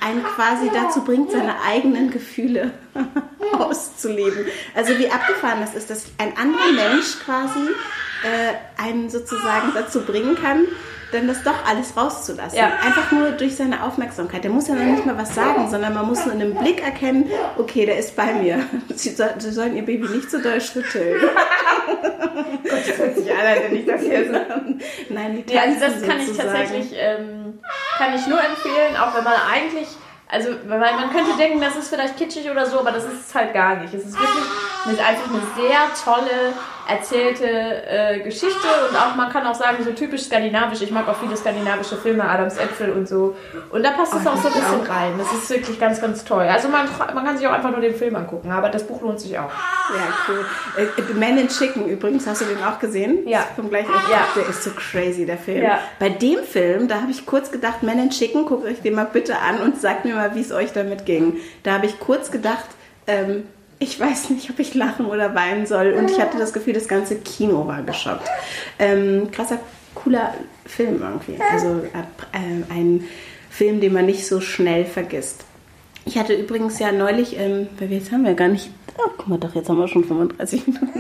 einen quasi dazu bringt, seine eigenen Gefühle auszuleben. Also wie abgefahren das ist, dass ein anderer Mensch quasi einen sozusagen dazu bringen kann, dann das doch alles rauszulassen. Ja. Einfach nur durch seine Aufmerksamkeit. Der muss ja noch nicht mal was sagen, sondern man muss nur in einem Blick erkennen, okay, der ist bei mir. Sie sollen ihr Baby nicht so doll schütteln. Gott, das hört sich an, wenn ich das hier so... Nein, die also das kann ich tatsächlich kann ich nur empfehlen, auch wenn man eigentlich... Also, weil man könnte denken, das ist vielleicht kitschig oder so, aber das ist es halt gar nicht. Es ist wirklich einfach eine sehr tolle, erzählte Geschichte und auch, man kann auch sagen, so typisch skandinavisch. Ich mag auch viele skandinavische Filme, Adams Äpfel und so. Und da passt es auch so ein bisschen rein. Das ist wirklich ganz, ganz toll. Also man kann sich auch einfach nur den Film angucken, aber das Buch lohnt sich auch. Ja, cool. Man in Chicken übrigens, hast du den auch gesehen? Ja. Vom gleichen Der ist so crazy, der Film. Ja. Bei dem Film, da habe ich kurz gedacht, Man in Chicken, guckt euch den mal bitte an und sagt mir mal, wie es euch damit ging. Da habe ich kurz gedacht, ich weiß nicht, ob ich lachen oder weinen soll. Und ich hatte das Gefühl, das ganze Kino war geschockt. Krasser, cooler Film irgendwie. Also ein Film, den man nicht so schnell vergisst. Ich hatte übrigens ja neulich, weil jetzt haben wir gar nicht... Oh, guck mal doch, jetzt haben wir schon 35 Minuten.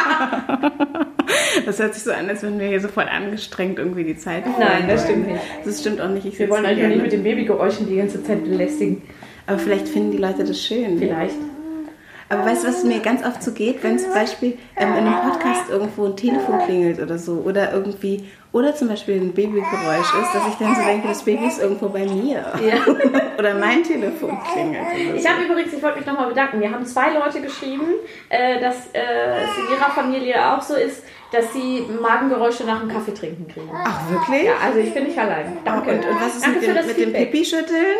Das hört sich so an, als wenn wir hier so voll angestrengt irgendwie die Zeit haben. Nein, das stimmt nicht. Das stimmt auch nicht. Wir wollen euch nicht mit den Babygeräuschen die ganze Zeit belästigen. Aber vielleicht finden die Leute das schön. Vielleicht. Aber weißt du, was mir ganz oft so geht, wenn zum Beispiel in einem Podcast irgendwo ein Telefon klingelt oder so oder zum Beispiel ein Babygeräusch ist, dass ich dann so denke, das Baby ist irgendwo bei mir. Ja. Oder mein Telefon klingelt. Ich wollte mich nochmal bedanken. Wir haben 2 Leute geschrieben, dass es in ihrer Familie auch so ist, dass sie Magengeräusche nach dem Kaffee trinken kriegen. Ach, wirklich? Ja, also ich bin nicht allein. Danke. Und was ist mit dem Pipi-Schütteln?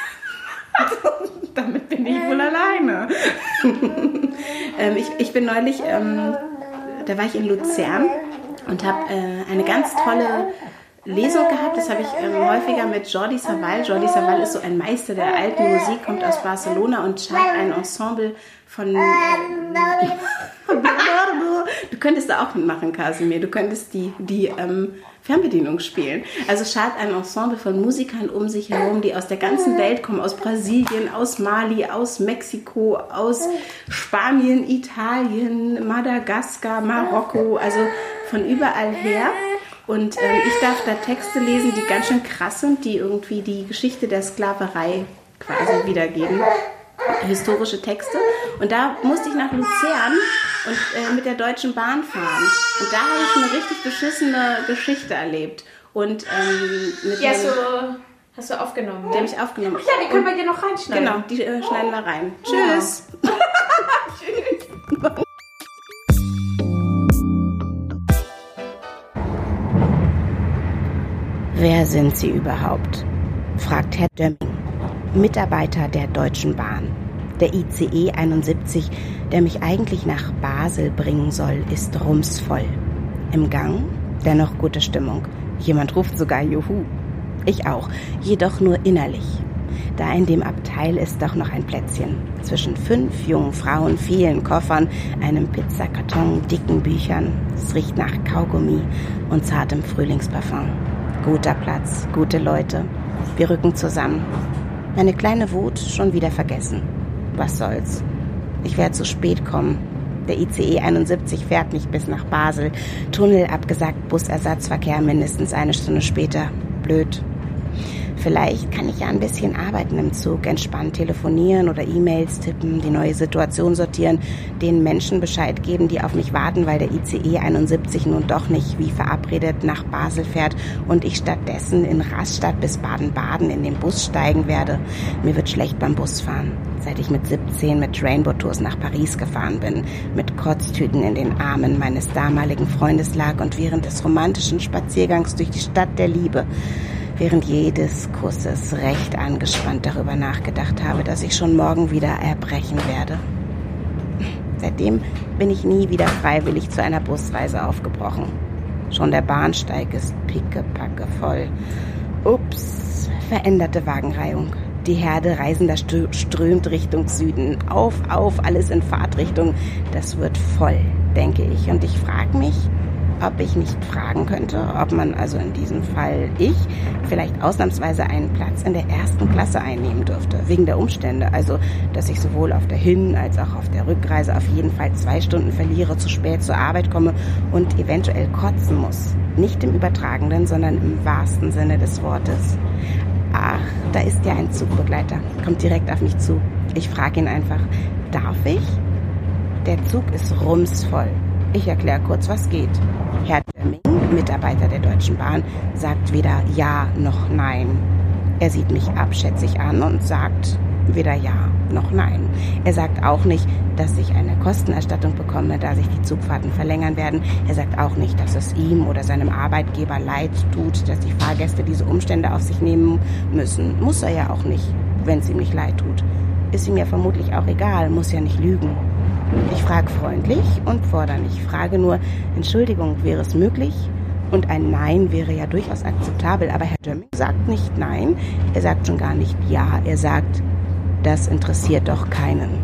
Damit bin ich wohl alleine. Ich bin neulich, da war ich in Luzern und habe eine ganz tolle Lesung gehabt. Das habe ich häufiger mit Jordi Savall. Jordi Savall ist so ein Meister der alten Musik, kommt aus Barcelona und schreibt ein Ensemble von... Du könntest da auch mitmachen, Kasimir. Du könntest die Fernbedienung spielen. Also schart ein Ensemble von Musikern um sich herum, die aus der ganzen Welt kommen, aus Brasilien, aus Mali, aus Mexiko, aus Spanien, Italien, Madagaskar, Marokko, also von überall her. Und ich darf da Texte lesen, die ganz schön krass sind, die irgendwie die Geschichte der Sklaverei quasi wiedergeben. Historische Texte. Und da musste ich nach Luzern und mit der Deutschen Bahn fahren. Und da habe ich eine richtig beschissene Geschichte erlebt. Und hast du aufgenommen? Die habe ich aufgenommen. Ach ja, die können wir hier noch reinschneiden. Genau, die schneiden wir rein. Tschüss. Tschüss. Wer sind Sie überhaupt? Fragt Herr Dömming, Mitarbeiter der Deutschen Bahn. Der ICE 71, der mich eigentlich nach Basel bringen soll, ist rumsvoll. Im Gang dennoch gute Stimmung. Jemand ruft sogar Juhu. Ich auch, jedoch nur innerlich. Da in dem Abteil ist doch noch ein Plätzchen. Zwischen 5 jungen Frauen, vielen Koffern, einem Pizzakarton, dicken Büchern. Es riecht nach Kaugummi und zartem Frühlingsparfum. Guter Platz, gute Leute. Wir rücken zusammen. Meine kleine Wut schon wieder vergessen. Was soll's? Ich werde zu spät kommen. Der ICE 71 fährt mich bis nach Basel. Tunnel abgesagt, Busersatzverkehr mindestens 1 Stunde später. Blöd. Vielleicht kann ich ja ein bisschen arbeiten im Zug, entspannt telefonieren oder E-Mails tippen, die neue Situation sortieren, den Menschen Bescheid geben, die auf mich warten, weil der ICE 71 nun doch nicht wie verabredet nach Basel fährt und ich stattdessen in Rastatt bis Baden-Baden in den Bus steigen werde. Mir wird schlecht beim Busfahren. Seit ich mit 17 mit Rainbow Tours nach Paris gefahren bin, mit Kotztüten in den Armen meines damaligen Freundes lag und während des romantischen Spaziergangs durch die Stadt der Liebe während jedes Kusses recht angespannt darüber nachgedacht habe, dass ich schon morgen wieder erbrechen werde. Seitdem bin ich nie wieder freiwillig zu einer Busreise aufgebrochen. Schon der Bahnsteig ist pickepacke voll. Ups, veränderte Wagenreihung. Die Herde Reisender strömt Richtung Süden. Auf, alles in Fahrtrichtung. Das wird voll, denke ich. Und ich frage mich, ob ich nicht fragen könnte, ob man, also in diesem Fall ich, vielleicht ausnahmsweise einen Platz in der 1. Klasse einnehmen dürfte, wegen der Umstände. Also, dass ich sowohl auf der Hin- als auch auf der Rückreise auf jeden Fall 2 Stunden verliere, zu spät zur Arbeit komme und eventuell kotzen muss. Nicht im übertragenen, sondern im wahrsten Sinne des Wortes. Ach, da ist ja ein Zugbegleiter, kommt direkt auf mich zu. Ich frage ihn einfach, darf ich? Der Zug ist rumsvoll. Ich erkläre kurz, was geht. Herr Dömming, Mitarbeiter der Deutschen Bahn, sagt weder ja noch nein. Er sieht mich abschätzig an und sagt weder ja noch nein. Er sagt auch nicht, dass ich eine Kostenerstattung bekomme, da sich die Zugfahrten verlängern werden. Er sagt auch nicht, dass es ihm oder seinem Arbeitgeber leid tut, dass die Fahrgäste diese Umstände auf sich nehmen müssen. Muss er ja auch nicht, wenn es ihm nicht leid tut. Ist ihm ja vermutlich auch egal, muss ja nicht lügen. Ich frage freundlich und fordernd. Ich frage nur, Entschuldigung, wäre es möglich? Und ein Nein wäre ja durchaus akzeptabel. Aber Herr Dömming sagt nicht Nein, er sagt schon gar nicht Ja. Er sagt, das interessiert doch keinen.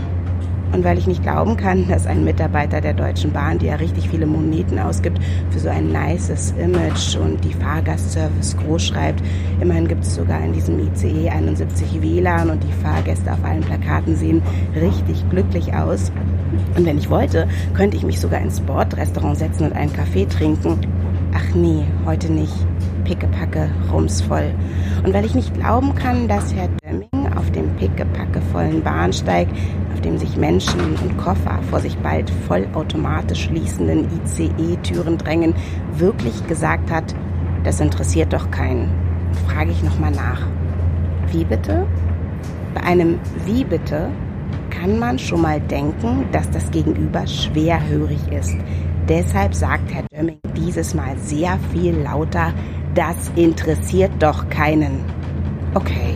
Und weil ich nicht glauben kann, dass ein Mitarbeiter der Deutschen Bahn, die ja richtig viele Moneten ausgibt, für so ein nices Image und die Fahrgastservice groß schreibt, immerhin gibt es sogar in diesem ICE 71 WLAN und die Fahrgäste auf allen Plakaten sehen richtig glücklich aus. Und wenn ich wollte, könnte ich mich sogar ins Bordrestaurant setzen und einen Kaffee trinken. Ach nee, heute nicht. Pickepacke, rumsvoll. Und weil ich nicht glauben kann, dass Herr Dömming auf dem pickepackevollen Bahnsteig, auf dem sich Menschen und Koffer vor sich bald vollautomatisch schließenden ICE-Türen drängen, wirklich gesagt hat, das interessiert doch keinen, frage ich nochmal nach. Wie bitte? Bei einem Wie bitte kann man schon mal denken, dass das Gegenüber schwerhörig ist. Deshalb sagt Herr Dömming dieses Mal sehr viel lauter, das interessiert doch keinen. Okay.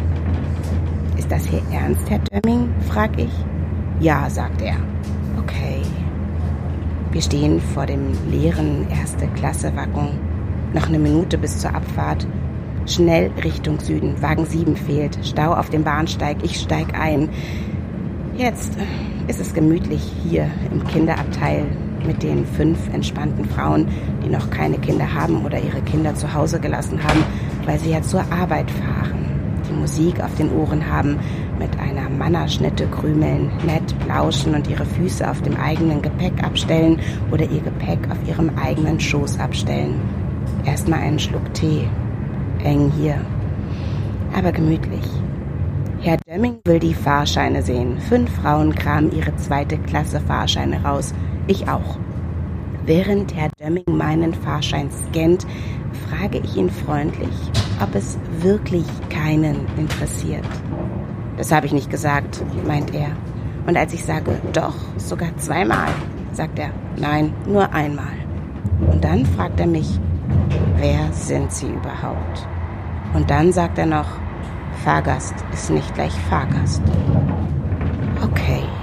Ist das hier ernst, Herr Dömming? Frag ich. Ja, sagt er. Okay. Wir stehen vor dem leeren 1. Klasse-Waggon. Noch eine Minute bis zur Abfahrt. Schnell Richtung Süden. Wagen 7 fehlt. Stau auf dem Bahnsteig. Ich steig ein. Jetzt ist es gemütlich hier im Kinderabteil mit den 5 entspannten Frauen, die noch keine Kinder haben oder ihre Kinder zu Hause gelassen haben, weil sie ja zur Arbeit fahren, die Musik auf den Ohren haben, mit einer Mannerschnitte krümeln, nett plauschen und ihre Füße auf dem eigenen Gepäck abstellen oder ihr Gepäck auf ihrem eigenen Schoß abstellen. Erstmal einen Schluck Tee. Eng hier, aber gemütlich. Herr Dömming will die Fahrscheine sehen. 5 Frauen kramen ihre 2. Klasse Fahrscheine raus. Ich auch. Während Herr Dömming meinen Fahrschein scannt, frage ich ihn freundlich, ob es wirklich keinen interessiert. Das habe ich nicht gesagt, meint er. Und als ich sage, doch, sogar 2-mal, sagt er, nein, nur einmal. Und dann fragt er mich, wer sind Sie überhaupt? Und dann sagt er noch, Fahrgast ist nicht gleich Fahrgast. Okay.